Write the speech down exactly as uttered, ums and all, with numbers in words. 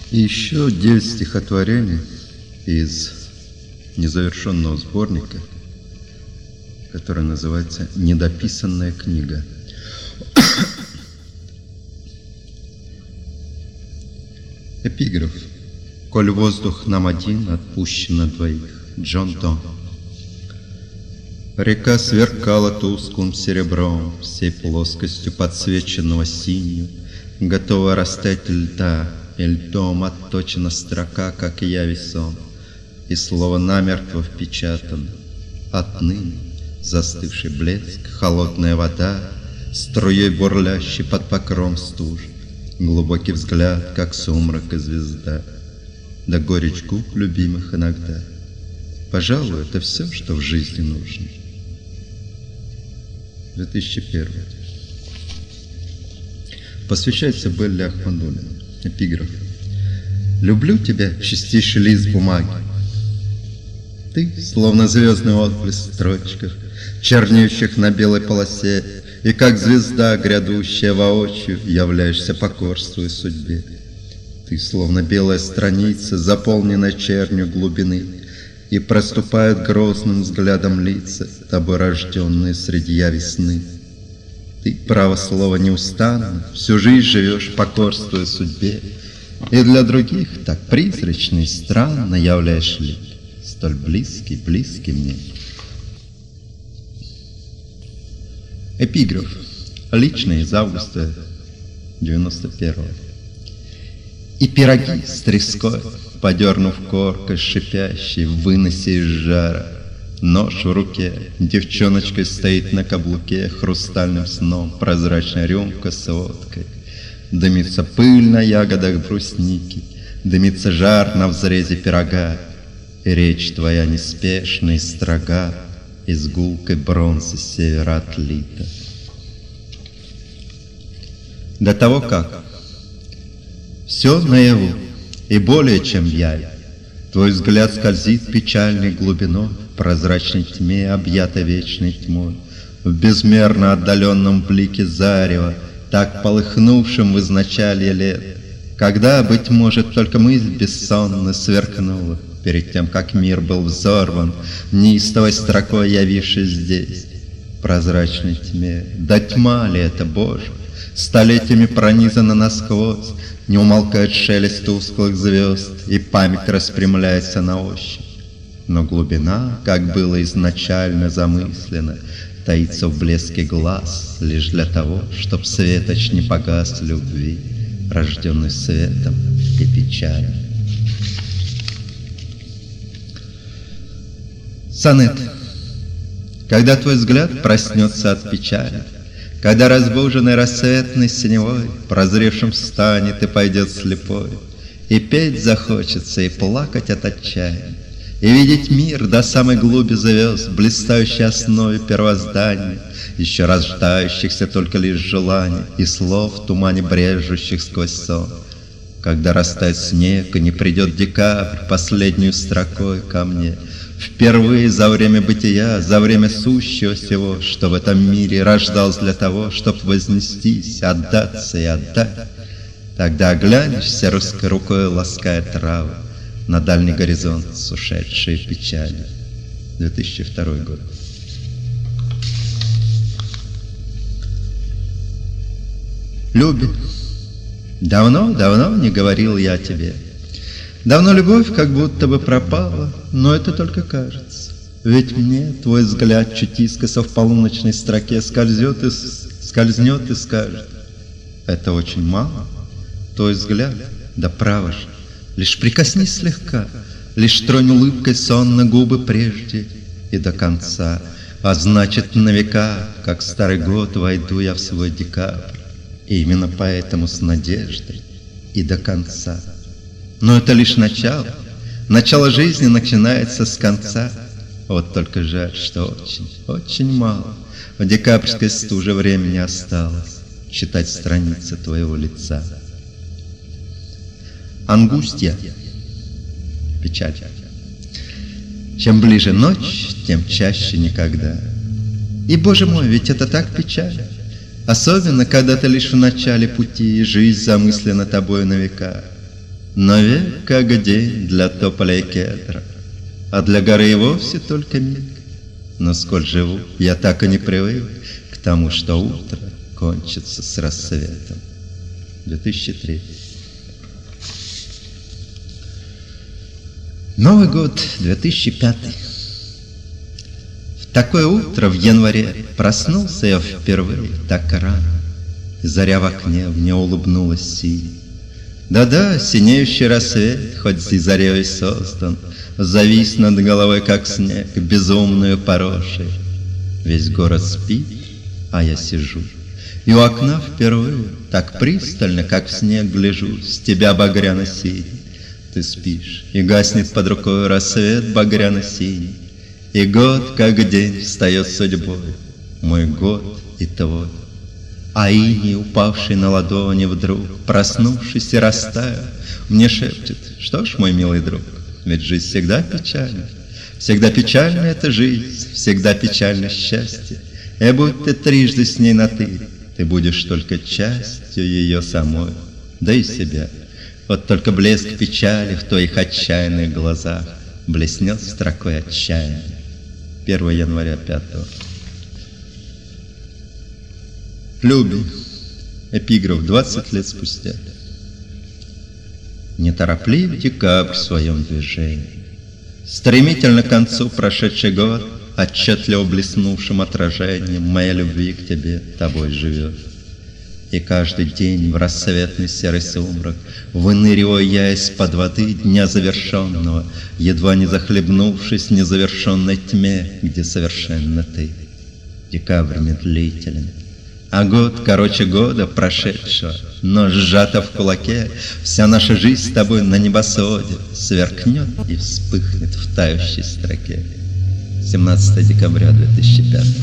И еще девять стихотворений из незавершенного сборника, который называется «Недописанная книга». Эпиграф. «Коль воздух нам один, отпущен на двоих». Джон Донн. Река сверкала тусклым серебром, всей плоскостью подсвеченного синью, готова растать льда, и льдом отточена строка, как и я весом, и слово намертво впечатано. Отныне застывший блеск, холодная вода, струей бурлящей под покром стужи, глубокий взгляд, как сумрак и звезда, да горечь губ любимых иногда. Пожалуй, это все, что в жизни нужно. две тысячи первый. Посвящается Белле Ахмадуллиной. Эпиграф. «Люблю тебя, чистейший лист бумаги. Ты, словно звездный отблеск в строчках, чернеющих на белой полосе, и как звезда, грядущая воочию, являешься покорствуя судьбе. Ты, словно белая страница, заполненная чернью глубины, и проступают грозным взглядом лица, тобой рожденные средья весны. Ты, право слова, неустанно всю жизнь живешь, покорствуя судьбе, и для других так призрачно и странно являешь лик, столь близкий, близкий мне». Эпиграф. Личный из августа девяносто первого. «И пироги с треской, подернув коркой шипящей, в выносе из жара, нож в руке, девчоночкой стоит на каблуке, хрустальным сном прозрачная рюмка с водкой. Дымится пыль на ягодах брусники, дымится жар на взрезе пирога, и речь твоя неспешна и строга, из гулкой бронзы севера отлита». До того как все наяву и более чем явь, твой взгляд скользит печальной глубиной, в прозрачной тьме, объятой вечной тьмой, в безмерно отдаленном блике зарева, так полыхнувшим в изначале лет, когда, быть может, только мысль бессонно сверкнула, перед тем, как мир был взорван, неистовой строкой явившись здесь, в прозрачной тьме. Да тьма ли это, Боже, столетиями пронизана насквозь, не умолкает шелест тусклых звезд, и память распрямляется на ощупь. Но глубина, как было изначально замыслено, таится в блеске глаз лишь для того, чтоб светоч не погас любви, рожденный светом и печалью. Сонет. Когда твой взгляд проснется от печали, когда разбуженный рассветной синевой прозревшим станет и пойдет слепой, и петь захочется, и плакать от отчаяния, и видеть мир до самой глуби звезд, блистающей основе первоздания, еще рождающихся только лишь желаний и слов в тумане брежущих сквозь сон. Когда растает снег и не придет декабрь последнюю строкой ко мне, впервые за время бытия, за время сущего всего, что в этом мире рождалось для того, чтоб вознестись, отдаться и отдать, тогда оглянешься русской рукой, лаская травы, на дальний горизонт с ушедшей печалью. две тысячи второй год. Люби, давно-давно не говорил я тебе. Давно любовь как будто бы пропала, но это только кажется. Ведь мне твой взгляд чуть искоса в полуночной строке скользет и скользнет и скажет: это очень мало. Твой взгляд, да право же, лишь прикоснись слегка, лишь тронь улыбкой сонно губы прежде и до конца, а значит на века, как старый год, войду я в свой декабрь, и именно поэтому с надеждой и до конца. Но это лишь начало. Начало жизни начинается с конца. Вот только жаль, что очень, очень мало в декабрьской стуже времени осталось читать страницы твоего лица. Ангустья. Печаль. Чем ближе ночь, тем чаще никогда. И, Боже мой, ведь это так печально. Особенно, когда ты лишь в начале пути, и жизнь замыслена тобою на века. Но век как день для тополя и кедра, а для горы и вовсе только миг. Но сколь живу, я так и не привык к тому, что утро кончится с рассветом. две тысячи третий. Новый год, две тысячи пятый. В такое утро в январе проснулся я впервые так рано, и заря в окне мне улыбнулась синей. Да-да, синеющий рассвет, хоть и зарей создан, завис над головой, как снег, безумную порошей. Весь город спит, а я сижу, и у окна впервые так пристально, как в снег гляжу, с тебя багряно-синий. Ты спишь, и гаснет под рукой рассвет багряно-синий, и год, как день, встает судьбой, мой год и твой. А иней, упавший на ладони вдруг, проснувшись и растаяв, мне шепчет: что ж, мой милый друг, ведь жизнь всегда печальна. Всегда печальна эта жизнь, всегда печально счастье. И будь ты трижды с ней на «ты», ты будешь только частью ее самой, да и себя. Вот только блеск печали в твоих отчаянных глазах блеснет строкой отчаяния. первого января пятого. Люби. Эпиграф двадцать лет спустя. Нетороплив декабрь в своем движении. Стремительно к концу прошедший год, отчетливо блеснувшим отражением моя любви к тебе тобой живет. И каждый день в рассветный серый сумрак выныриваю я из-под воды дня завершенного, едва не захлебнувшись в незавершенной тьме, где совершенно ты. Декабрь медлителен, а год короче года прошедшего, но сжата в кулаке вся наша жизнь с тобой на небосводе сверкнет и вспыхнет в тающей строке. семнадцатого декабря две тысячи пятого.